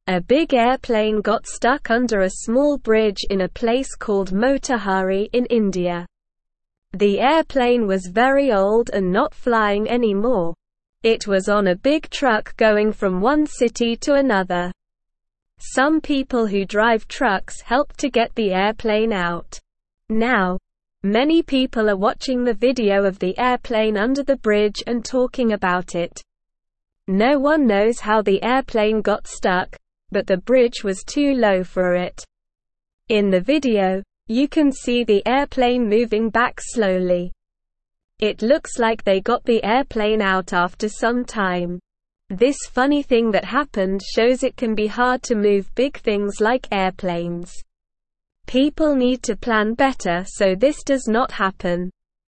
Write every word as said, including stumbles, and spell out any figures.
A big airplane got stuck under a small bridge in a place called Motihari in India. The airplane was very old and not flying anymore. It was on a big truck going from one city to another. Some people who drive trucks helped to get the airplane out. Now, many people are watching the video of the airplane under the bridge and talking about it. No one knows how the airplane got stuck, but the bridge was too low for it. In the video, you can see the airplane moving back slowly. It looks like they got the airplane out after some time. This funny thing that happened shows it can be hard to move big things like airplanes. People need to plan better so this does not happen.